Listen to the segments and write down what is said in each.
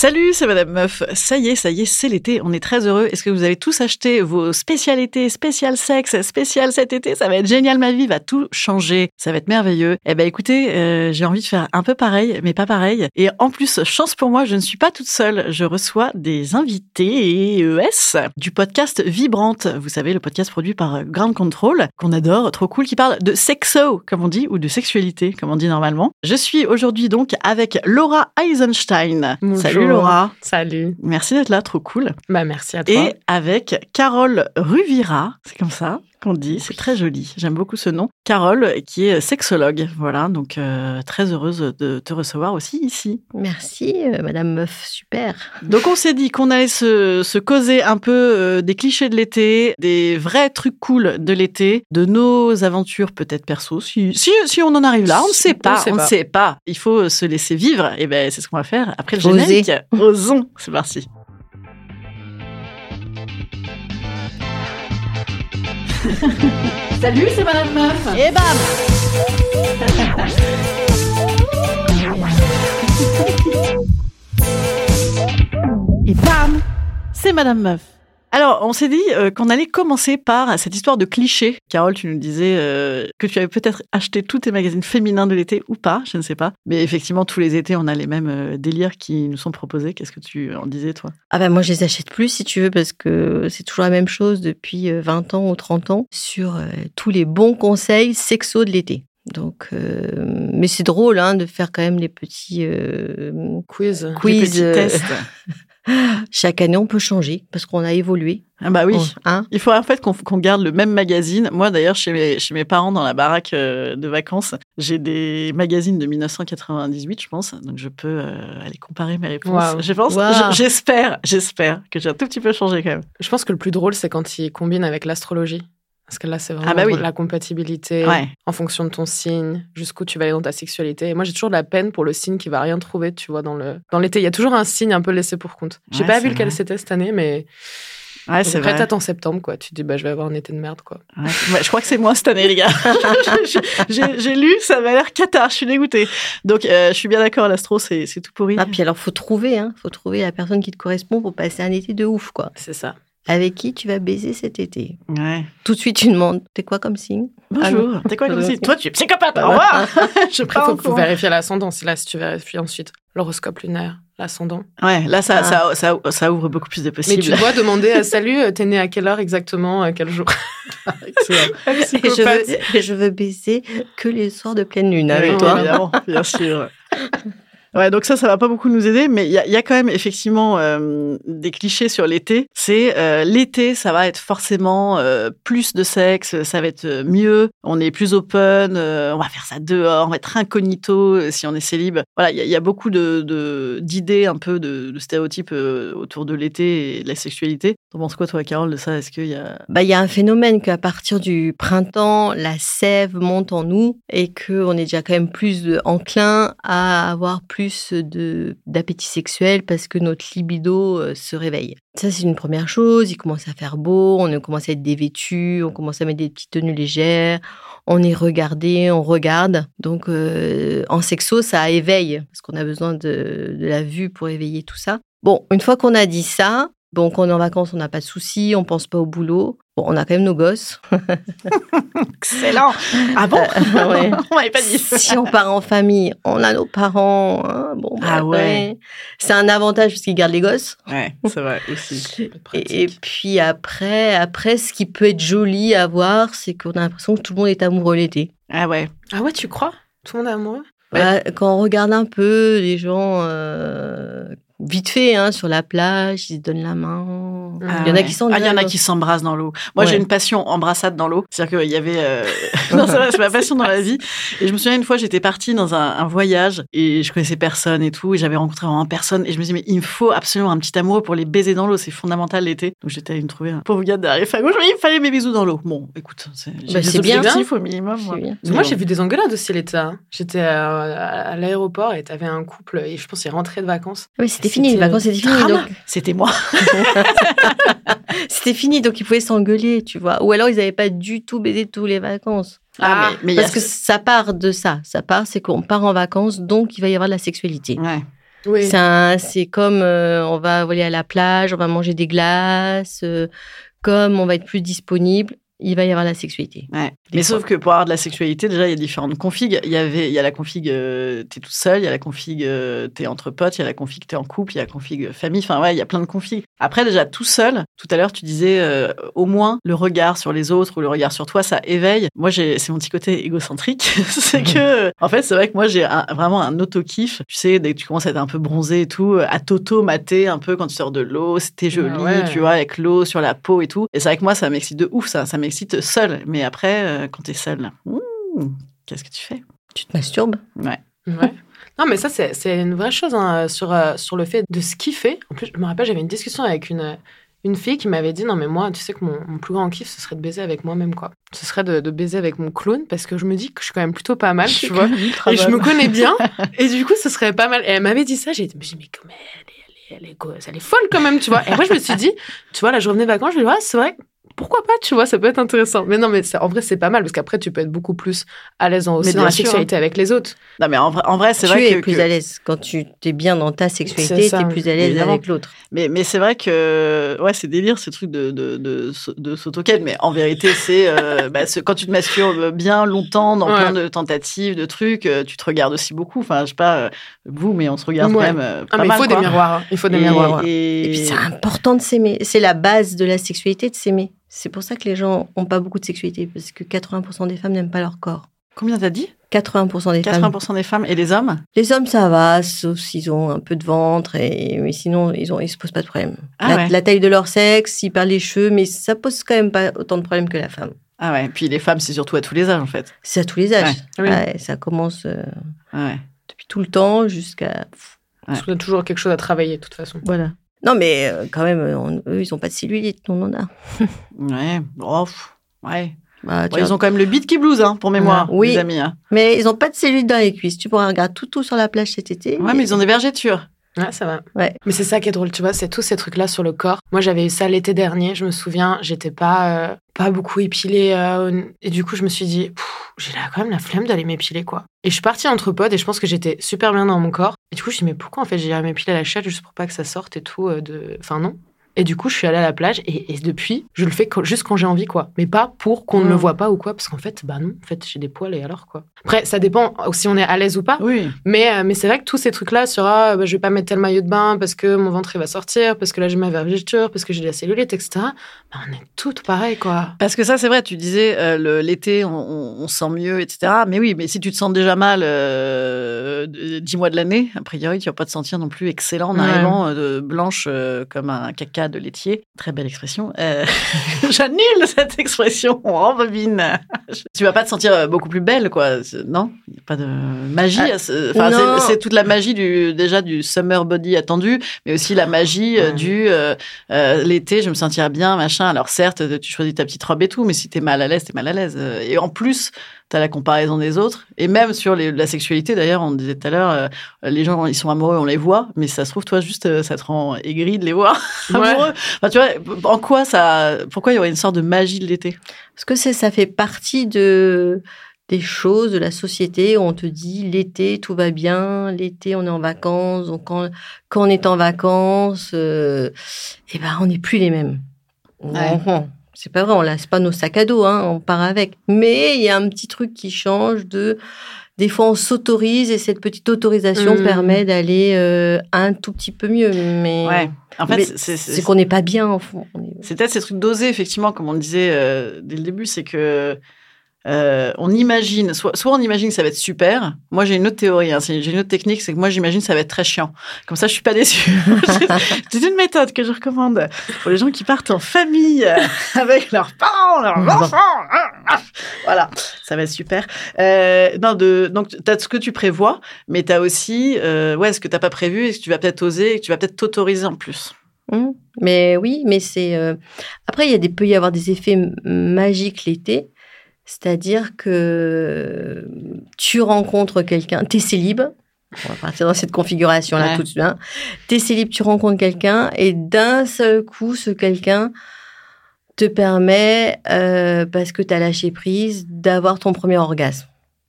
Salut, c'est Madame Meuf. Ça y est, c'est l'été. On est très heureux. Est-ce que vous avez tous acheté vos spécialités, spécial sexe, spécial cet été? Ça va être génial, ma vie va tout changer. Ça va être merveilleux. Eh ben, écoutez, j'ai envie de faire un peu pareil, mais pas pareil. Et en plus, chance pour moi, je ne suis pas toute seule. Je reçois des invités du podcast Vibrante. Vous savez, le podcast produit par Ground Control, qu'on adore, trop cool, qui parle de sexo, comme on dit, ou de sexualité, comme on dit normalement. Je suis aujourd'hui donc avec Laura Eisenstein. Bonjour. Salut Laura. Salut. Merci d'être là, trop cool. Merci à toi. Et avec Carole Ruvira, c'est comme ça qu'on dit, c'est très joli. J'aime beaucoup ce nom. Carole, qui est sexologue. Voilà, donc très heureuse de te recevoir aussi ici. Merci, Madame Meuf, super. Donc on s'est dit qu'on allait se causer un peu des clichés de l'été, des vrais trucs cool de l'été, de nos aventures peut-être perso. Si on en arrive là, on ne sait pas. Il faut se laisser vivre. Et ben c'est ce qu'on va faire après le générique. Osons, c'est parti. Salut, c'est Madame Meuf. Et bam. Et bam, c'est Madame Meuf. Alors, on s'est dit qu'on allait commencer par cette histoire de clichés. Carole, tu nous disais que tu avais peut-être acheté tous tes magazines féminins de l'été ou pas, je ne sais pas. Mais effectivement, tous les étés, on a les mêmes délires qui nous sont proposés. Qu'est-ce que tu en disais, toi ? Ah ben moi, je les achète plus, si tu veux, parce que c'est toujours la même chose depuis 20 ans ou 30 ans sur tous les bons conseils sexo de l'été. Donc, mais c'est drôle de faire quand même les petits quiz, les petits tests. Chaque année, on peut changer parce qu'on a évolué. Ah bah oui. Il faut en fait qu'on garde le même magazine. Moi, d'ailleurs, chez mes parents dans la baraque de vacances, j'ai des magazines de 1998, je pense. Donc, je peux aller comparer mes réponses. Wow. Je pense, j'espère que j'ai un tout petit peu changé quand même. Je pense que le plus drôle, c'est quand ils combinent avec l'astrologie. Parce que là, c'est vraiment la compatibilité en fonction de ton signe, jusqu'où tu vas aller dans ta sexualité. Et moi, j'ai toujours de la peine pour le signe qui va rien trouver, tu vois, dans l'été. Il y a toujours un signe un peu laissé pour compte. J'ai pas vu lequel c'était cette année, mais c'est vrai. Peut-être en septembre, quoi. Tu te dis, je vais avoir un été de merde, quoi. Ouais. Je crois que c'est moi cette année, les gars. j'ai lu, ça m'a l'air cata. Je suis dégoûtée. Donc, je suis bien d'accord, l'astro, c'est tout pourri. Ah, puis alors, faut trouver la personne qui te correspond pour passer un été de ouf, quoi. C'est ça. Avec qui tu vas baiser cet été. Ouais. Tout de suite, tu demandes, t'es quoi comme signe ? Bonjour, t'es quoi comme signe ? Toi, tu es psychopathe, au revoir. Après, faut vérifier l'ascendant. Si tu vérifies ensuite l'horoscope lunaire, l'ascendant. Ouais, là, ça ouvre beaucoup plus de possibles. Mais tu dois demander, salut, t'es né à quelle heure exactement, quel jour ? Je veux baiser que les soirs de pleine lune avec toi. Évidemment, bien sûr. Ouais, donc ça va pas beaucoup nous aider, mais il y a quand même effectivement des clichés sur l'été. C'est l'été, ça va être forcément plus de sexe, ça va être mieux, on est plus open, on va faire ça dehors, on va être incognito si on est célib. Voilà, il y a beaucoup d'idées un peu de stéréotypes autour de l'été et de la sexualité. T'en penses quoi, toi, Carole, de ça ? Est-ce qu'il y a... Il y a un phénomène qu'à partir du printemps, la sève monte en nous et qu'on est déjà quand même plus enclin à avoir plus d'appétit sexuel parce que notre libido se réveille. Ça, c'est une première chose. Il commence à faire beau, on commence à être dévêtus, on commence à mettre des petites tenues légères, on est regardé, on regarde. Donc, en sexo, ça éveille parce qu'on a besoin de la vue pour éveiller tout ça. Bon, une fois qu'on a dit ça, quand on est en vacances, on n'a pas de soucis, on pense pas au boulot. Bon, on a quand même nos gosses. Excellent. Ah bon? Ouais. On m'avait pas dit. Si on part en famille, on a nos parents. Ouais. C'est un avantage parce qu'ils gardent les gosses. Ouais, c'est vrai aussi. Et puis après, ce qui peut être joli à voir, c'est qu'on a l'impression que tout le monde est amoureux l'été. Ah ouais. Ah ouais, tu crois? Tout le monde est amoureux? Quand on regarde un peu les gens vite fait sur la plage, ils se donnent la main. Il y en a qui s'embrassent. Il y en a qui s'embrassent dans l'eau. Moi, j'ai une passion embrassade dans l'eau. C'est-à-dire qu'il y avait... Non, c'est ma passion dans la vie. Et je me souviens une fois, j'étais partie dans un voyage et je connaissais personne et tout. Et j'avais rencontré vraiment personne. Et je me disais, mais il me faut absolument un petit amoureux pour les baiser dans l'eau. C'est fondamental l'été. Donc, j'étais allée me trouver un pauvre gars derrière à gauche. Il fallait mes bisous dans l'eau. Bon, écoute, c'est bien. Au minimum. Moi, j'ai vu des engueulades aussi l'été. J'étais à l'aéroport et t'avais un couple et je pense qu'ils rentraient de vacances. Oui, c'était fini. Les vacances, c'était fini. Donc... C'était moi. C'était fini, donc ils pouvaient s'engueuler, tu vois. Ou alors, ils n'avaient pas du tout baisé tous les vacances. Mais parce que ça part de ça. Ça part, c'est qu'on part en vacances, donc il va y avoir de la sexualité. Ouais. Oui. C'est comme on va aller à la plage, on va manger des glaces, comme on va être plus disponible. Il va y avoir la sexualité. Ouais. Mais sauf que pour avoir de la sexualité, déjà, il y a différentes configs. Il y a la config t'es toute seule, il y a la config t'es entre potes, il y a la config t'es en couple, il y a la config famille. Enfin, ouais, il y a plein de configs. Après, déjà, tout seul, tout à l'heure, tu disais au moins le regard sur les autres ou le regard sur toi, ça éveille. Moi, c'est mon petit côté égocentrique. C'est que, en fait, c'est vrai que moi, j'ai vraiment un auto-kiff. Tu sais, dès que tu commences à être un peu bronzé et tout, à t'auto-mater un peu quand tu sors de l'eau, c'était joli, tu vois, avec l'eau sur la peau et tout. Et c'est vrai que moi, ça m'excite de ouf, ça m'excite seul. Mais après, quand t'es seul, qu'est-ce que tu fais? Tu te masturbes? Ouais. Non, mais ça, c'est une vraie chose hein, sur le fait de se kiffer. En plus, je me rappelle, j'avais une discussion avec une fille qui m'avait dit « Non, mais moi, tu sais que mon plus grand kiff, ce serait de baiser avec moi-même, quoi. Ce serait de baiser avec mon clown, parce que je me dis que je suis quand même plutôt pas mal, tu vois. Et je me connais bien. Et du coup, ce serait pas mal. » Et elle m'avait dit ça, j'ai dit « Mais comment elle est folle quand même, tu vois. » Et après, je me suis dit, tu vois, là, je revenais vacances, je me dis « Ouais, c'est vrai. Pourquoi pas, tu vois, ça peut être intéressant. » Mais non, mais en vrai, c'est pas mal, parce qu'après, tu peux être beaucoup plus à l'aise dans la sexualité avec les autres. Non, mais en vrai, c'est vrai que... Tu es plus à l'aise. Quand tu es bien dans ta sexualité, tu es plus à l'aise évidemment. Avec l'autre. Mais c'est vrai que... Ouais, c'est délire, ce truc de s'auto-ken. Mais en vérité, c'est... quand tu te masturbes bien longtemps, dans plein de tentatives, de trucs, tu te regardes aussi beaucoup. Enfin, je sais pas, vous, mais on se regarde quand même pas mal. Il faut des miroirs. Il faut des miroirs. Et puis, c'est important de s'aimer. C'est la base de la sexualité, de s'aimer. C'est pour ça que les gens n'ont pas beaucoup de sexualité, parce que 80% des femmes n'aiment pas leur corps. Combien t'as dit? 80% des femmes. 80% des femmes. Et les hommes? Les hommes, ça va, sauf s'ils ont un peu de ventre, mais sinon, ils se posent pas de problème. La taille de leur sexe, ils perdent les cheveux, mais ça pose quand même pas autant de problèmes que la femme. Ah ouais, puis les femmes, c'est surtout à tous les âges, en fait. C'est à tous les âges. Ouais, ça commence depuis tout le temps jusqu'à... Parce qu'on a toujours quelque chose à travailler, de toute façon. Voilà. Non, mais quand même, eux, ils n'ont pas de cellulite, nous, on en a. Ils ont quand même le beat qui blouse, pour mémoire, les amis. Hein. Mais ils n'ont pas de cellulite dans les cuisses. Tu pourras regarder tout sur la plage cet été. Ouais, mais ils ont des vergetures. Ouais, ça va. Ouais. Mais c'est ça qui est drôle, tu vois, c'est tous ces trucs-là sur le corps. Moi, j'avais eu ça l'été dernier, je me souviens, j'étais pas beaucoup épilée. Et du coup, je me suis dit, j'ai quand même la flemme d'aller m'épiler, quoi. Et je suis partie entre potes et je pense que j'étais super bien dans mon corps. Et du coup, je me suis dit, mais pourquoi, en fait, j'ai m'épiler la chatte juste pour pas que ça sorte et tout Enfin, non. Et du coup, je suis allée à la plage et depuis, je le fais juste quand j'ai envie, quoi. Mais pas pour qu'on ne le voit pas ou quoi, parce qu'en fait, non, en fait, j'ai des poils et alors, quoi. Après, ça dépend si on est à l'aise ou pas. Oui. Mais c'est vrai que tous ces trucs-là sur je vais pas mettre tel maillot de bain parce que mon ventre il va sortir, parce que là j'ai ma vergeture, parce que j'ai de la cellulite, etc. On est toutes pareilles, quoi. Parce que ça, c'est vrai, tu disais, l'été, on se sent mieux, etc. Mais oui, mais si tu te sens déjà mal 10 mois de l'année, a priori, tu vas pas te sentir non plus excellent en arrivant blanche comme un caca de laitier. Très belle expression. J'annule cette expression, on rembobine. Tu vas pas te sentir beaucoup plus belle, quoi. Non, il n'y a pas de magie. C'est toute la magie du summer body attendu, mais aussi la magie du l'été, je me sentirais bien, machin. Alors certes, tu choisis ta petite robe et tout, mais si t'es mal à l'aise, t'es mal à l'aise. Et en plus, t'as la comparaison des autres. Et même sur la sexualité, d'ailleurs, on disait tout à l'heure, les gens, ils sont amoureux, on les voit, mais ça se trouve, toi, juste, ça te rend aigri de les voir amoureux. Enfin, tu vois, pourquoi il y aurait une sorte de magie de l'été? Parce que ça fait partie des choses de la société où on te dit l'été tout va bien, l'été on est en vacances, donc quand on est en vacances, on n'est plus les mêmes. Ouais. C'est pas vrai, on laisse pas nos sacs à dos, on part avec. Mais il y a un petit truc qui change des fois on s'autorise et cette petite autorisation permet d'aller un tout petit peu mieux. Mais en fait, c'est qu'on n'est pas bien en fond. C'est peut-être ces trucs d'oser, effectivement, comme on le disait dès le début, c'est que on imagine, soit on imagine que ça va être super. Moi, j'ai une autre théorie, j'ai une autre technique, c'est que moi, j'imagine que ça va être très chiant. Comme ça, je suis pas déçue. C'est une méthode que je recommande pour les gens qui partent en famille avec leurs parents, leurs enfants. Voilà, ça va être super. Donc, t'as ce que tu prévois, mais t'as aussi, ce que t'as pas prévu et ce que tu vas peut-être oser et que tu vas peut-être t'autoriser en plus. Mais oui, mais c'est... Après, peut y avoir des effets magiques l'été. C'est-à-dire que tu rencontres quelqu'un, t'es célib, on va partir dans cette configuration-là tout de suite, t'es célib, tu rencontres quelqu'un et d'un seul coup, ce quelqu'un te permet, parce que t'as lâché prise, d'avoir ton premier orgasme.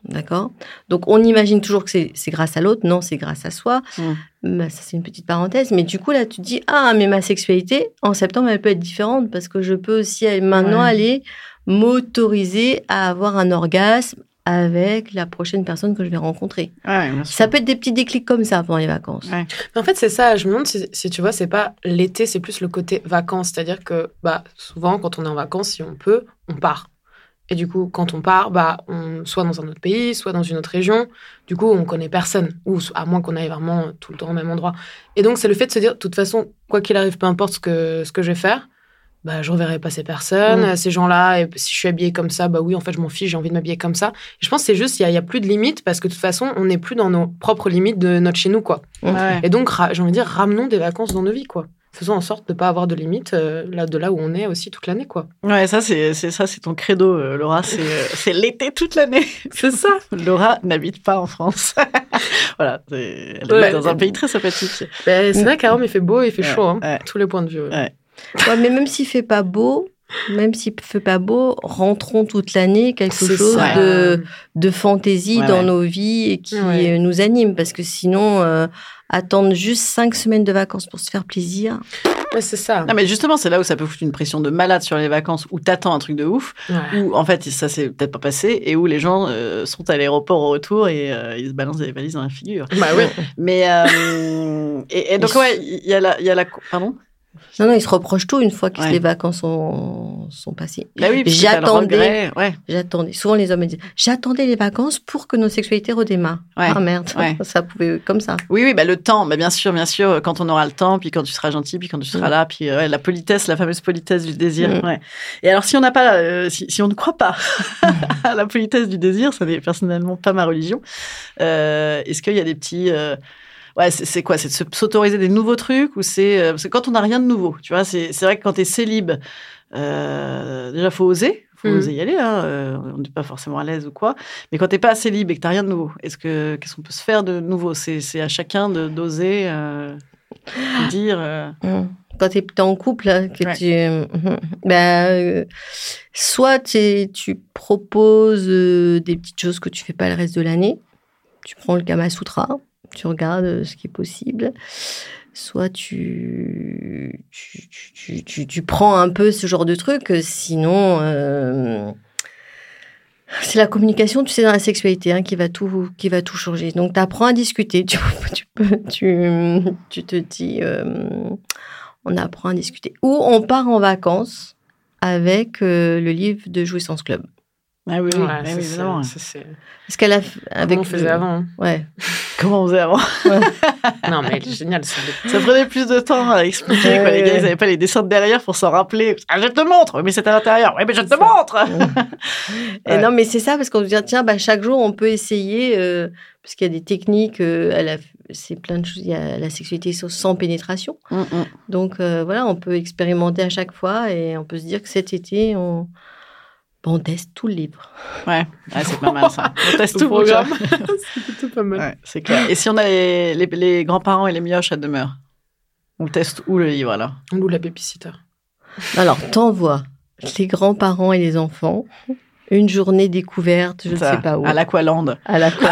D'accord ? Donc, on imagine toujours que c'est grâce à l'autre. Non, c'est grâce à soi. Bah, ça, c'est une petite parenthèse. Mais du coup, là, tu te dis, mais ma sexualité, en septembre, elle peut être différente parce que je peux aussi maintenant aller m'autoriser à avoir un orgasme avec la prochaine personne que je vais rencontrer. Ça peut être des petits déclics comme ça pendant les vacances. Mais en fait, c'est ça. Je me demande si tu vois, c'est pas l'été, c'est plus le côté vacances. C'est-à-dire que souvent, quand on est en vacances, si on peut, on part. Et du coup, quand on part, on soit dans un autre pays, soit dans une autre région. Du coup, on connaît personne, ou à moins qu'on aille vraiment tout le temps au même endroit. Et donc, c'est le fait de se dire, de toute façon, quoi qu'il arrive, peu importe ce que je vais faire, je reverrai pas ces personnes, ces gens-là. Et si je suis habillée comme ça, oui, en fait, je m'en fiche, j'ai envie de m'habiller comme ça. Et je pense que c'est juste, il y a plus de limites, parce que de toute façon, on n'est plus dans nos propres limites de notre chez nous, quoi. Et donc, j'ai envie de dire, ramenons des vacances dans nos vies, quoi. Faisons en sorte de ne pas avoir de limites de là où on est aussi toute l'année, quoi. Ouais, ça, c'est ton credo, Laura. C'est l'été toute l'année. C'est ça. Laura n'habite pas en France. Voilà. Elle habite dans un pays très sympathique. C'est vrai qu'à Rome, il fait beau et il fait chaud, tous les points de vue. Ouais, mais même s'il ne fait pas beau, rentrons toute l'année quelque chose de fantaisie dans nos vies et qui nous anime. Parce que sinon, attendre juste 5 semaines de vacances pour se faire plaisir... Ouais, c'est ça. Non, mais justement, c'est là où ça peut foutre une pression de malade sur les vacances, où t'attends un truc de ouf, où en fait, ça s'est peut-être pas passé, et où les gens sont à l'aéroport au retour et ils se balancent des valises dans la figure. Oui. Mais, et donc, il y a la... Pardon ? Non, ils se reprochent tout une fois que les vacances sont passées. Oui, j'attendais. Souvent, les hommes me disent, j'attendais les vacances pour que notre sexualité redémarre. Ah merde, ça pouvait comme ça. Oui, le temps, bien sûr, quand on aura le temps, puis quand tu seras gentil, puis quand tu seras là, puis la politesse, la fameuse politesse du désir. Et alors, si on n'a pas, si on ne croit pas à la politesse du désir, ça n'est personnellement pas ma religion. Est-ce qu'il y a des petits c'est quoi ? C'est de s'autoriser des nouveaux trucs ou c'est quand on n'a rien de nouveau, tu vois, c'est vrai que quand t'es célib, déjà faut oser y aller, on n'est pas forcément à l'aise ou quoi, mais quand t'es pas célib et que t'as rien de nouveau, qu'est-ce qu'on peut se faire de nouveau ? C'est à chacun d'oser dire... Quand tu es en couple, là, soit tu proposes des petites choses que tu fais pas le reste de l'année, tu prends le Kama Sutra, tu regardes ce qui est possible, soit tu prends un peu ce genre de truc, sinon c'est la communication, tu sais, dans la sexualité qui va tout changer. Donc tu apprends à discuter, tu te dis on apprend à discuter, ou on part en vacances avec le livre de Jouissance Club. Ah oui, évidemment. Parce qu'elle a avec comment on faisait avant. Comment on faisait avant. Non, mais c'est génial. Ça prenait plus de temps à expliquer. Les gars, ils n'avaient pas les dessins de derrière pour s'en rappeler. Je te montre. Mais c'est à l'intérieur. Oui, mais je te montre. Et non, mais c'est ça, parce qu'on se dit, tiens, chaque jour, on peut essayer, parce qu'il y a des techniques, c'est plein de choses. Il y a la sexualité sans pénétration. Donc, on peut expérimenter à chaque fois et on peut se dire que cet été, on teste tout le livre. C'est pas mal ça. On teste tout le programme. C'est plutôt pas mal. C'est clair. Et si on a les grands-parents et les mioches à demeure, on teste où le livre alors ? On loue la babysitter. Alors, t'envoies les grands-parents et les enfants. Une journée découverte, je ne sais pas où. À l'Aqualand. À l'Aqualand.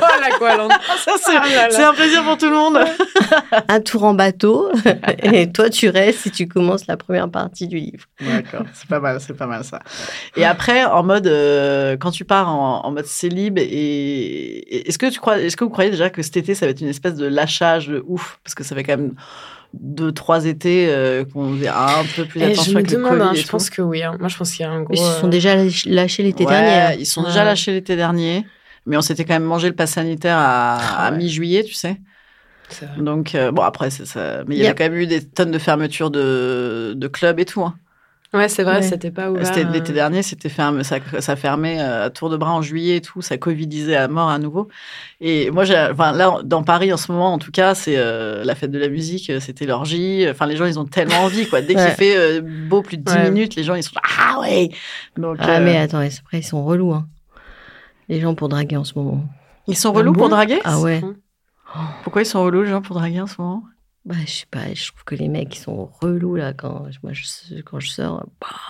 Ça, c'est un plaisir pour tout le monde. Un tour en bateau. Et toi, tu restes et tu commences la première partie du livre. D'accord, c'est pas mal ça. Et après, en mode, quand tu pars en mode célib, est-ce que vous croyez déjà que cet été, ça va être une espèce de lâchage de ouf ? Parce que ça fait quand même 2-3 étés qu'on faisait un peu plus attention avec le Covid. Je pense que oui. Moi, je pense qu'il y a un gros... Ils se sont déjà lâchés l'été dernier. Ils sont déjà lâchés l'été dernier. Mais on s'était quand même mangé le pass sanitaire à mi-juillet, tu sais. Donc, après, c'est ça. Mais il y avait quand même eu des tonnes de fermetures de clubs et tout. Ouais, c'est vrai, c'était pas ouvert. C'était l'été dernier, c'était fermé, ça fermait à tour de bras en juillet et tout, ça covidisait à mort à nouveau. Et moi, là, dans Paris, en ce moment, en tout cas, c'est la fête de la musique, c'était l'orgie. Enfin, les gens, ils ont tellement envie, quoi. Dès qu'il fait beau plus de 10 minutes, les gens, ils sont là, ah ouais. Donc, mais attends, après, ils sont relous, les gens pour draguer en ce moment. Ils sont relous pour draguer ? Ah ouais. Pourquoi ils sont relous, les gens, pour draguer en ce moment ? Je sais pas, je trouve que les mecs, ils sont relous, là, quand je sors.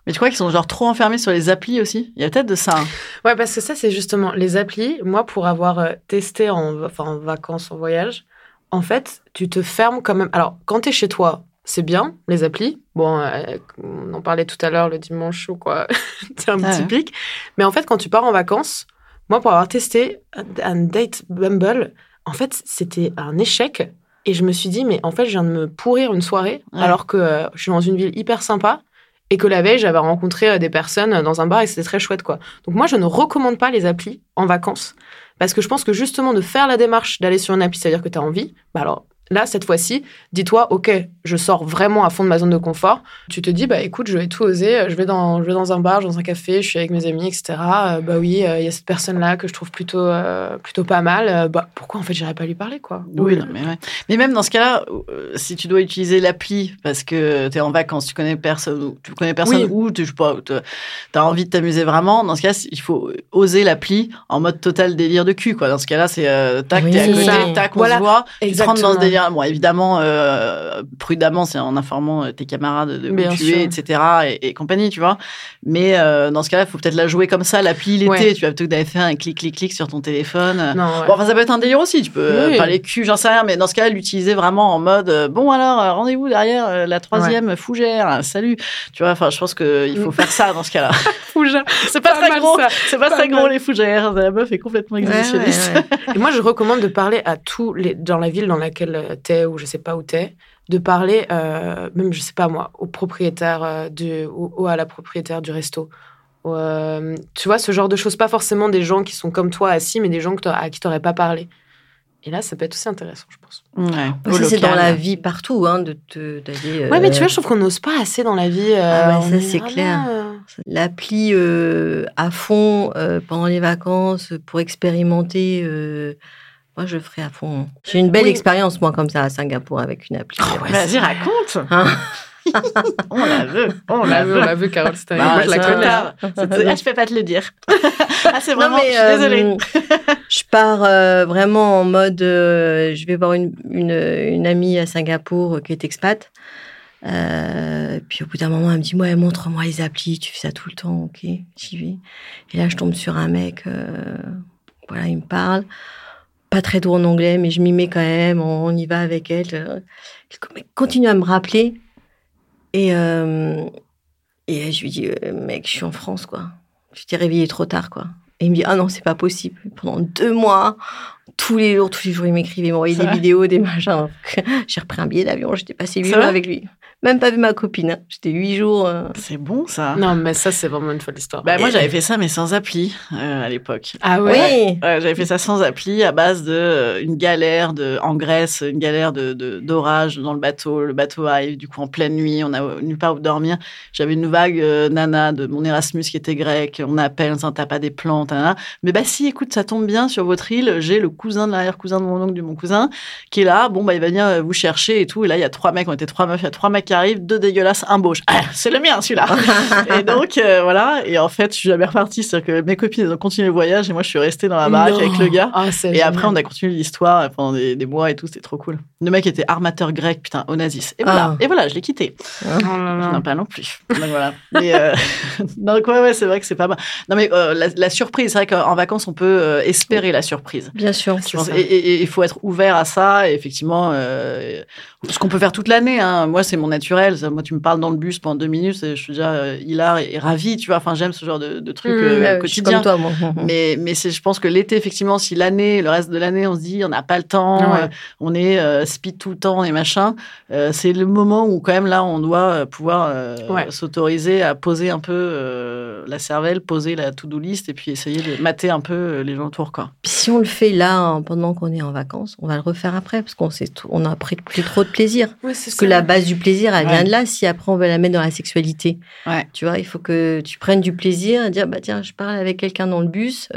Mais tu crois qu'ils sont genre trop enfermés sur les applis aussi? Il y a peut-être de ça. Hein. Ouais, parce que ça, c'est justement les applis. Moi, pour avoir testé en vacances, en voyage, en fait, tu te fermes quand même. Alors, quand t'es chez toi, c'est bien, les applis. Bon, on en parlait tout à l'heure, le dimanche ou quoi. C'est un petit pic. Mais en fait, quand tu pars en vacances, moi, pour avoir testé un date Bumble, en fait, c'était un échec. Et je me suis dit, mais en fait, je viens de me pourrir une soirée, alors que je suis dans une ville hyper sympa. Et que la veille, j'avais rencontré des personnes dans un bar et c'était très chouette, quoi. Donc moi, je ne recommande pas les applis en vacances. Parce que je pense que justement, de faire la démarche d'aller sur une appli, c'est-à-dire que tu as envie, bah alors là, cette fois-ci, dis-toi, OK, je sors vraiment à fond de ma zone de confort. Tu te dis, bah écoute, je vais tout oser. Je vais dans un bar, dans un café, je suis avec mes amis, etc. Bah oui, il y a cette personne-là que je trouve plutôt pas mal. Bah pourquoi, en fait, j'irais pas lui parler, quoi. Oui, non, mais ouais. Mais même dans ce cas-là, si tu dois utiliser l'appli parce que tu es en vacances, tu connais personne ou tu as envie de t'amuser vraiment, dans ce cas, il faut oser l'appli en mode total délire de cul, quoi. Dans ce cas-là, c'est tac, t'es à côté, tac, on se voit, tu te rentres dans ce délire. Bon, évidemment, prudemment, c'est en informant tes camarades de où tu es, etc. et compagnie, tu vois. Mais dans ce cas-là, il faut peut-être la jouer comme ça, l'appli l'été. Tu vas plutôt que d'aller faire un clic sur ton téléphone. Non, bon, enfin, ça peut être un délire aussi. Tu peux parler cul, j'en sais rien. Mais dans ce cas-là, l'utiliser vraiment en mode bon, alors, rendez-vous derrière la 3e fougère. Salut. Tu vois, enfin, je pense qu'il faut faire ça dans ce cas-là. Fougère. C'est pas très gros. C'est pas très gros, les fougères. La meuf est complètement exhibitionniste. Et moi, je recommande de parler à tous dans la ville dans laquelle t'es ou je sais pas où t'es, de parler, même, je sais pas moi, au propriétaire ou à la propriétaire du resto. Tu vois, ce genre de choses, pas forcément des gens qui sont comme toi assis, mais des gens à qui t'aurais pas parlé. Et là, ça peut être aussi intéressant, je pense. Ouais. Ça, c'est dans la vie partout, hein, d'aller... Ouais, mais tu vois, je trouve qu'on n'ose pas assez dans la vie. Ça, c'est clair. L'appli à fond pendant les vacances pour expérimenter... Moi, je ferai à fond. J'ai une belle expérience, moi, comme ça, à Singapour, avec une appli. Vas-y, raconte. On la veut, Carole Stein. Moi, je la connais. Je peux pas te le dire. C'est vraiment, je suis désolée. Je pars vraiment en mode, je vais voir une amie à Singapour qui est expat. Puis au bout d'un moment, elle me dit, ouais, montre-moi les applis, tu fais ça tout le temps, ok, j'y vais. Et là, je tombe sur un mec, voilà, il me parle. Pas très doux en anglais, mais je m'y mets quand même, on y va avec elle. Elle continue à me rappeler. Et je lui dis, mec, je suis en France, quoi. Tu t'es réveillé trop tard, quoi. Et il me dit, ah non, c'est pas possible. Pendant 2 mois, tous les jours, il m'écrivait, il m'envoyait des vidéos, des machins. J'ai repris un billet d'avion, j'étais passé 8 jours avec lui. Même pas vu ma copine. Hein. J'étais 8 jours. C'est bon, ça. Non, mais ça, c'est vraiment une folle histoire. Bah, moi, j'avais fait ça, mais sans appli, à l'époque. Ah ouais? Oui. J'avais fait ça sans appli, à base de une galère en Grèce, une galère d'orage dans le bateau. Le bateau arrive, du coup, en pleine nuit. On n'a nulle part où dormir. J'avais une vague nana de mon Erasmus qui était grec. On appelle, on dit, t'as pas des plantes, nana. Mais bah, si, écoute, ça tombe bien sur votre île. J'ai le cousin de l'arrière-cousin de mon oncle, de mon cousin, qui est là. Bon, bah, il va venir vous chercher et tout. Et là, il y a 3 mecs, on était 3 meufs, il y a 3 mecs qui arrivent, 2 dégueulasses, un beau. C'est le mien, celui-là. Et donc, voilà. Et en fait, je suis jamais repartie. C'est-à-dire que mes copines, elles ont continué le voyage et moi, je suis restée dans la baraque avec le gars. Oh, et génial. Après, on a continué l'histoire pendant des mois et tout. C'était trop cool. Le mec était armateur grec, putain, Onassis. Et voilà, je l'ai quitté. Non, pas non plus. Donc, voilà. Mais, donc, ouais, c'est vrai que c'est pas mal. Non, mais la surprise, c'est vrai qu'en vacances, on peut espérer la surprise. Bien sûr. Et il faut être ouvert à ça. Et effectivement, ce qu'on peut faire toute l'année. Hein. Moi, c'est mon naturel. Moi, tu me parles dans le bus pendant 2 minutes et je suis déjà hilar et ravie, tu vois. Enfin, j'aime ce genre de truc quotidien. Je suis comme toi, moi. Mais je pense que l'été, effectivement, si le reste de l'année, on se dit, on n'a pas le temps, on est speed tout le temps et machin, c'est le moment où, quand même, là, on doit pouvoir s'autoriser à poser un peu la cervelle, poser la to-do list et puis essayer de mater un peu les gens autour, quoi. Puis si on le fait là, pendant qu'on est en vacances, on va le refaire après parce qu'on a pris plus trop de plaisir. Parce que la base du plaisir, elle vient de là. Si après, on veut la mettre dans la sexualité, tu vois, il faut que tu prennes du plaisir et dire, bah tiens, je parle avec quelqu'un dans le bus.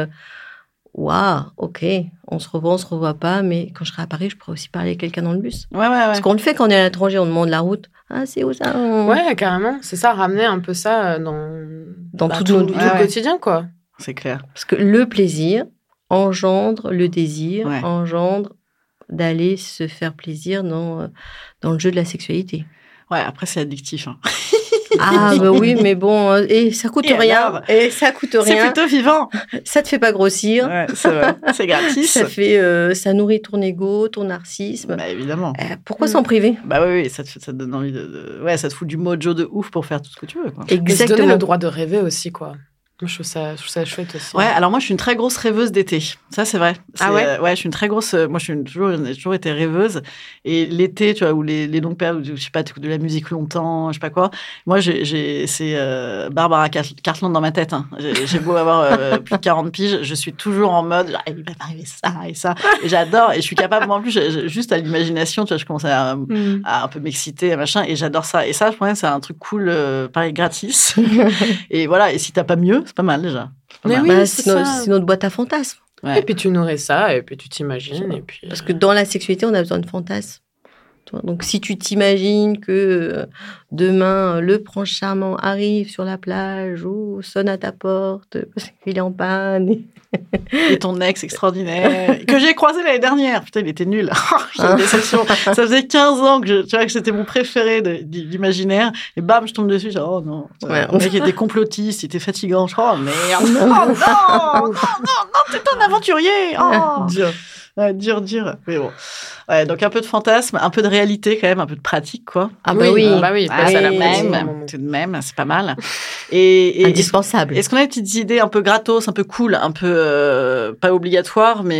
Waouh, ok, on se revoit pas, mais quand je serai à Paris, je pourrais aussi parler avec quelqu'un dans le bus. Parce qu'on le fait quand on est à l'étranger, on demande la route. Ah, c'est où ça? Ouais, carrément. C'est ça, ramener un peu ça dans tout le quotidien, quoi. C'est clair. Parce que le plaisir engendre le désir, engendre d'aller se faire plaisir dans le jeu de la sexualité. Ouais, après, c'est addictif. Hein. Ah, bah oui, mais bon, et ça coûte rien. Alors, et ça coûte rien. C'est plutôt vivant. Ça te fait pas grossir. Ouais, c'est vrai. C'est gratis. Ça nourrit ton ego, ton narcissisme. Bah, évidemment. Pourquoi s'en priver? Bah oui, ça te donne envie ouais, ça te fout du mojo de ouf pour faire tout ce que tu veux, quoi. Exactement. Se donner le droit de rêver aussi, quoi. Moi, je trouve ça chouette aussi. Ouais, alors moi, je suis une très grosse rêveuse d'été. Ça, c'est vrai. Ah ouais? Ouais, je suis une très grosse... Moi, j'ai toujours été rêveuse. Et l'été, tu vois, ou les longues périodes, je sais pas, tu écoutes de la musique longtemps, je sais pas quoi. Moi, c'est Barbara Cartland dans ma tête. Hein. J'ai beau avoir plus de 40 piges, je suis toujours en mode, genre, il va m'arriver ça et ça. Et j'adore. Et je suis capable, en plus, juste à l'imagination, tu vois, je commence à un peu m'exciter, machin. Et j'adore ça. Et ça, je pense que c'est un truc cool, pareil, gratis. Et voilà. Et si t'as pas mieux, c'est pas mal déjà. Mais oui, c'est notre boîte à fantasmes. Ouais. Et puis tu nourris ça, et puis tu t'imagines. Et puis, parce que dans la sexualité, on a besoin de fantasmes. Donc si tu t'imagines que demain, le prince charmant arrive sur la plage ou sonne à ta porte parce qu'il est en panne. Et ton ex extraordinaire, que j'ai croisé l'année dernière. Putain, il était nul. J'ai une déception. Ça faisait 15 ans que c'était mon préféré d'imaginaire. Et bam, je tombe dessus. Genre, oh non. Ouais, le mec était complotiste, il était fatigant. Oh merde. Oh non, t'es un aventurier. Oh. Dur. Ouais, dur. Mais bon. Ouais, donc un peu de fantasme, un peu de réalité quand même, un peu de pratique, quoi. Ah bah oui. C'est la même. Tout de même, c'est pas mal. Et indispensable. Est-ce qu'on a des petites idées un peu gratos, un peu cool, un peu pas obligatoires, mais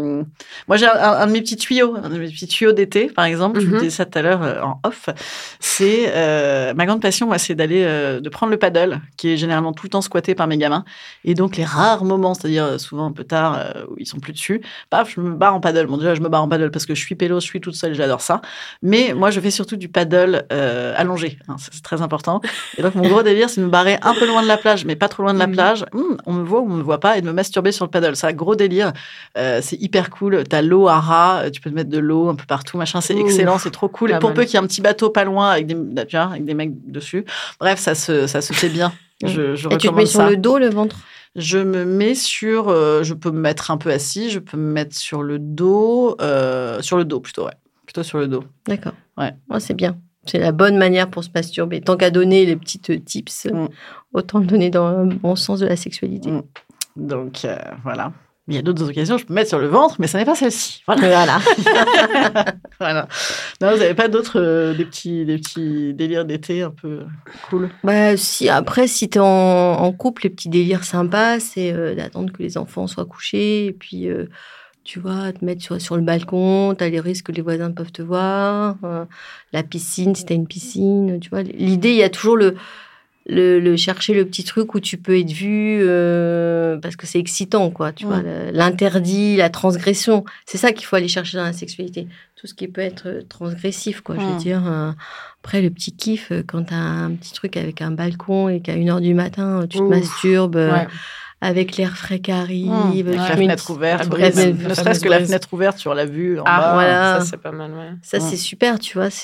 moi j'ai un de mes petits tuyaux d'été, par exemple. Je vous disais ça tout à l'heure en off. C'est ma grande passion, moi, c'est de prendre le paddle, qui est généralement tout le temps squatté par mes gamins. Et donc les rares moments, c'est-à-dire souvent un peu tard où ils sont plus dessus, paf, je me barre en paddle. Bon, déjà je me barre en paddle parce que je suis pélo, je suis toute seule, j'adore ça. Mais moi je fais surtout du paddle allongé. Hein, ça, c'est très important. Et donc mon gros délire, c'est de me barrer un peu loin de la plage, mais pas trop loin de la plage. On me voit ou on me voit pas, et de me masturber sur le paddle. C'est un gros délire. C'est hyper cool. T'as l'eau à ras, tu peux te mettre de l'eau un peu partout, machin. C'est excellent, c'est trop cool. Et pour peu qu'il y ait un petit bateau pas loin avec des mecs dessus. Bref, ça se fait bien. Je recommande ça. Et tu te mets sur le dos, le ventre? Je me mets sur... je peux me mettre un peu assis, je peux me mettre sur le dos. Sur le dos plutôt, ouais. Plutôt sur le dos. D'accord. Ouais. Oh, c'est bien. C'est la bonne manière pour se masturber. Tant qu'à donner les petites tips, autant le donner dans le bon sens de la sexualité. Donc, voilà. Il y a d'autres occasions, je peux me mettre sur le ventre, mais ça n'est pas celle-ci. Voilà. Voilà. Non, vous n'avez pas d'autres des petits délires d'été un peu cool? Bah, si tu es en couple, les petits délires sympas, c'est d'attendre que les enfants soient couchés, et puis... tu vois, te mettre sur le balcon, tu as les risques que les voisins peuvent te voir, la piscine, si tu as une piscine, tu vois. L'idée, il y a toujours le chercher le petit truc où tu peux être vu parce que c'est excitant, quoi, tu vois, l'interdit, la transgression. C'est ça qu'il faut aller chercher dans la sexualité. Tout ce qui peut être transgressif, quoi. Je veux dire, après, le petit kiff, quand tu as un petit truc avec un balcon et qu'à 1h du matin, tu te masturbes... avec l'air frais qui arrive. La fenêtre ouverte. Ne serait-ce que la fenêtre ouverte sur la vue en bas. Voilà. Ça, c'est pas mal, ouais. Ça, c'est super, tu vois.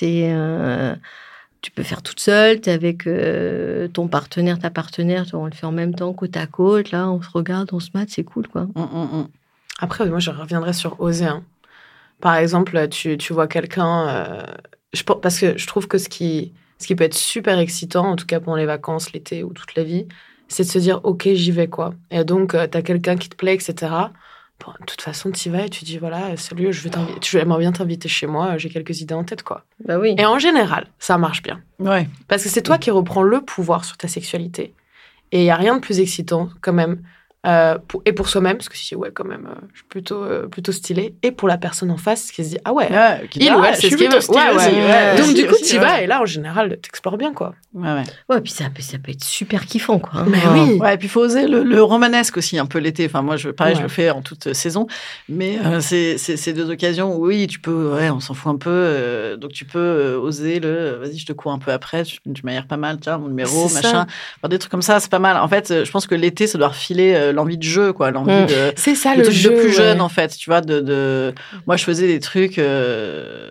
Tu peux faire toute seule, t'es avec ton partenaire, ta partenaire, on le fait en même temps, côte à côte. Là, on se regarde, on se mate, c'est cool, quoi. Après, moi, je reviendrai sur oser. Hein. Par exemple, tu vois quelqu'un... parce que je trouve que ce qui peut être super excitant, en tout cas pendant les vacances, l'été ou toute la vie, c'est de se dire, OK, j'y vais, quoi. Et donc, t'as quelqu'un qui te plaît, etc. Bon, de toute façon, t'y vas et tu dis, voilà, salut, j'aimerais bien t'inviter chez moi, j'ai quelques idées en tête, quoi. Bah oui. Et en général, ça marche bien. Ouais. Parce que c'est toi qui reprends le pouvoir sur ta sexualité. Et il n'y a rien de plus excitant, quand même, et pour soi-même, parce que si ouais, quand même, je suis plutôt stylée, et pour la personne en face qui se dit, ah ouais, il ou elle, c'est ce qu'il veut. Donc, du coup, tu y vas, et là, en général, t'explores bien, quoi. Ouais, puis ça peut être super kiffant, quoi. Mais oui. Ouais, et puis il faut oser le romanesque aussi, un peu l'été. Enfin, moi, je le fais en toute saison. Mais c'est deux occasions où, oui, tu peux, on s'en fout un peu. Donc, tu peux oser vas-y, je te cours un peu après, tu m'aères pas mal, tiens, mon numéro, machin. Enfin, des trucs comme ça, c'est pas mal. En fait, je pense que l'été, ça doit refiler l'envie de jeu, quoi. L'envie de. C'est ça, le jeu. De plus jeune, en fait, tu vois, moi, je faisais des trucs.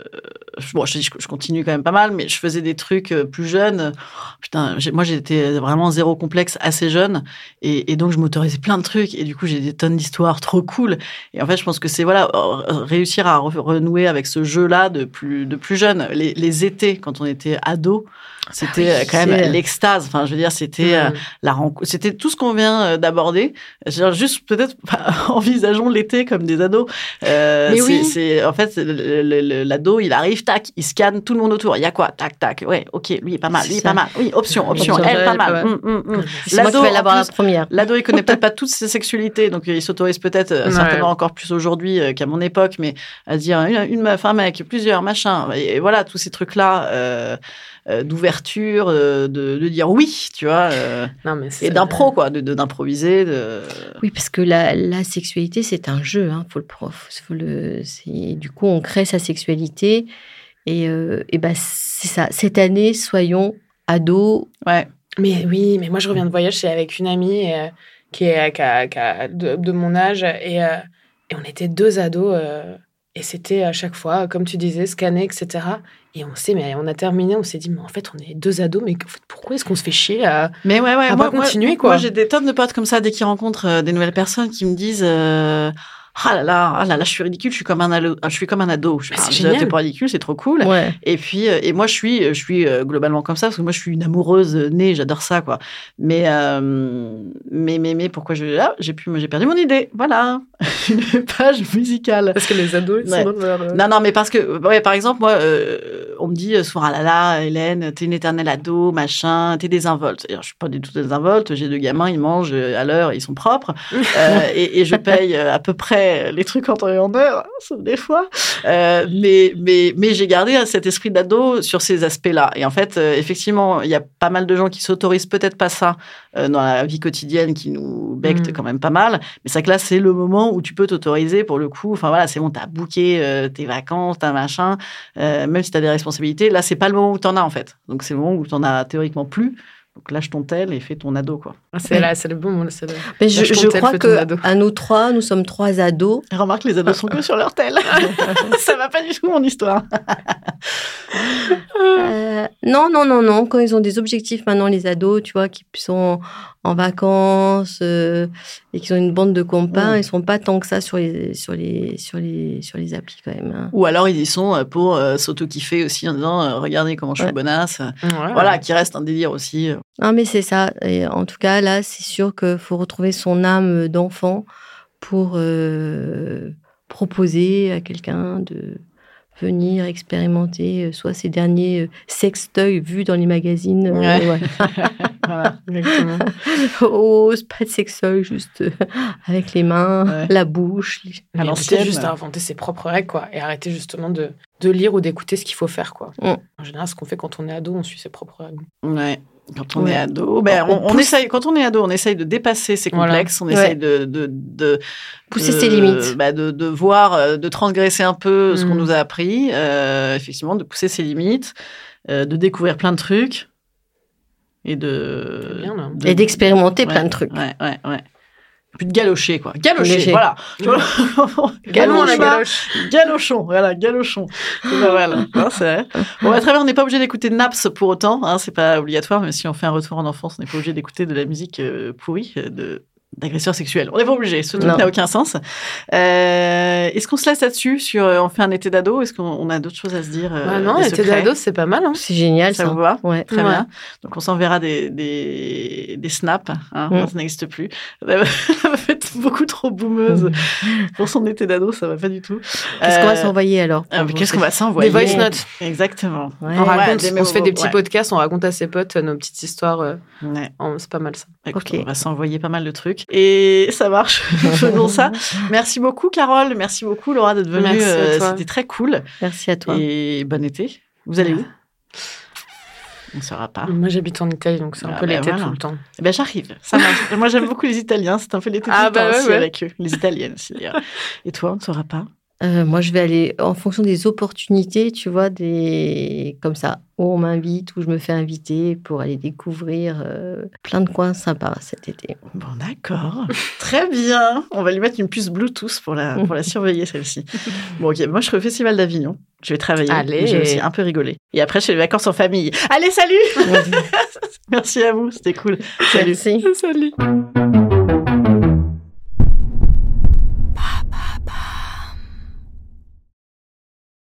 je continue quand même pas mal, mais je faisais des trucs plus jeunes. Putain, moi, j'étais vraiment zéro complexe assez jeune. Et donc, je m'autorisais plein de trucs. Et du coup, j'ai des tonnes d'histoires trop cool. Et en fait, je pense que c'est, réussir à renouer avec ce jeu-là de plus jeune. Les étés, quand on était ado, c'était quand même l'extase. Enfin, je veux dire, c'était la rencontre. C'était tout ce qu'on vient d'aborder. Juste, peut-être, envisageons l'été comme des ados. C'est en fait, l'ado, il arrive, tac, il scanne tout le monde autour. Il y a quoi? Tac, tac. Ouais, ok, lui est pas mal, pas mal. Oui, option, elle, pas mal. C'est moi qui vais l'avoir la première. L'ado, il connaît peut-être pas toutes ses sexualités, donc il s'autorise peut-être, certainement encore plus aujourd'hui qu'à mon époque, mais à dire une meuf, un mec, plusieurs, machin. Et voilà, tous ces trucs-là, d'ouverture, de dire oui, tu vois, et d'impro, quoi, d'improviser. Oui, parce que la sexualité, c'est un jeu, hein, du coup, on crée sa sexualité, et c'est ça. Cette année, soyons ados. Ouais. Mais oui, mais moi, je reviens de voyage, c'est avec une amie qui a de mon âge, et on était 2 ados, et c'était à chaque fois, comme tu disais, scanner, etc. Et on a terminé, on s'est dit, mais en fait, on est 2 ados, mais en fait, pourquoi est-ce qu'on se fait chier à pas continuer, quoi. Moi, j'ai des tonnes de potes comme ça, dès qu'ils rencontrent des nouvelles personnes qui me disent... Ah là là, je suis ridicule, je suis comme un ado. T'es pas ridicule, c'est trop cool. Ouais. Et puis, moi, je suis globalement comme ça, parce que moi, je suis une amoureuse née, j'adore ça, quoi. Mais pourquoi j'ai perdu mon idée. Voilà. Une page musicale. Parce que les ados, ils sont dans leur... Non, mais parce que, par exemple, moi, on me dit souvent, ah là là, Hélène, t'es une éternelle ado, machin, t'es désinvolte. Je suis pas du tout désinvolte, j'ai 2 gamins, ils mangent à l'heure, ils sont propres. Et je paye à peu près les trucs en temps et en heure, sauf des fois. Mais j'ai gardé cet esprit d'ado sur ces aspects-là. Et en fait, effectivement, il y a pas mal de gens qui s'autorisent peut-être pas ça dans la vie quotidienne, qui nous bectent quand même pas mal. Mais c'est que là, c'est le moment où tu peux t'autoriser pour le coup. Enfin voilà, c'est bon, t'as booké tes vacances, t'as machin. Même si t'as des responsabilités, là, c'est pas le moment où t'en as en fait. Donc c'est le moment où t'en as théoriquement plus. Donc lâche ton tel et fais ton ado, quoi. C'est le bon moment. Mais je crois qu'à nous 3, nous sommes 3 ados. Remarque, les ados sont que sur leur tel. Ça va pas du tout, mon histoire. Non. Quand ils ont des objectifs maintenant, les ados, tu vois, qui sont en vacances et qui ont une bande de copains, ils sont pas tant que ça sur les applis quand même. Hein. Ou alors ils y sont pour s'auto-kiffer aussi en disant regardez comment je suis bonasse. Voilà, qui reste un délire aussi. Non, mais c'est ça. Et en tout cas, là, c'est sûr qu'il faut retrouver son âme d'enfant pour proposer à quelqu'un de venir expérimenter soit ces derniers sextoys vus dans les magazines. Voilà, exactement. C'est pas de sextoy, juste avec les mains, la bouche. À l'ancienne, juste à inventer ses propres règles, quoi, et arrêter justement de lire ou d'écouter ce qu'il faut faire, quoi. En général, ce qu'on fait quand on est ado, on suit ses propres règles. Ouais. Quand on est ado, on essaye. Quand on est ado, on essaye de dépasser ses complexes. On essaye de pousser ses limites, de voir, de transgresser un peu ce qu'on nous a appris. Effectivement, de pousser ses limites, de découvrir plein de trucs et d'expérimenter plein de trucs. Ouais. Puis de galocher, quoi. Galocher, voilà. Galochon, voilà, galochon. C'est pas mal. C'est vrai. Bon, à travers, on n'est pas obligé d'écouter Naps pour autant, hein, c'est pas obligatoire, mais si on fait un retour en enfance, on n'est pas obligé d'écouter de la musique pourrie, d'agresseurs sexuels. On n'est pas obligé, ce truc n'a aucun sens. Est-ce qu'on se laisse là-dessus on fait un été d'ado? Est-ce qu'on a d'autres choses à se dire? Non, été d'ado, c'est pas mal. Hein. C'est génial, ça. Ça vous va? Ouais. Très bien. Donc, on s'enverra des snaps. Hein, ça n'existe plus. Elle m'a fait beaucoup trop boumeuse pour son été d'ado, ça va pas du tout. Qu'est-ce qu'on va s'envoyer alors? Qu'est-ce qu'on va s'envoyer? Des voice notes. Exactement. Ouais. On se fait des petits podcasts, on raconte à ses potes nos petites histoires. C'est pas mal ça. Écoute, on va s'envoyer pas mal de trucs. Et ça marche. Faisons ça. Merci beaucoup, Carole. Merci beaucoup, Laura, d'être venue. Merci à toi. C'était très cool. Merci à toi. Et bon été. Vous allez où? On ne saura pas. Moi, j'habite en Italie, donc c'est un peu l'été tout le temps. Eh ben, j'arrive. Ça marche. Moi, j'aime beaucoup les Italiens. C'est un peu l'été tout le temps aussi avec eux. Les Italiennes aussi, d'ailleurs. Et toi, on ne saura pas? Moi, je vais aller en fonction des opportunités, tu vois, comme ça, où on m'invite, où je me fais inviter pour aller découvrir plein de coins sympas cet été. Bon, d'accord. Très bien. On va lui mettre une puce Bluetooth pour la surveiller, celle-ci. Bon, ok. Moi, je serai au Festival d'Avignon. Je vais travailler. Allez. J'ai aussi un peu rigolé. Et après, je fais les vacances en famille. Allez, salut. Merci à vous. C'était cool. Salut. Merci. Salut.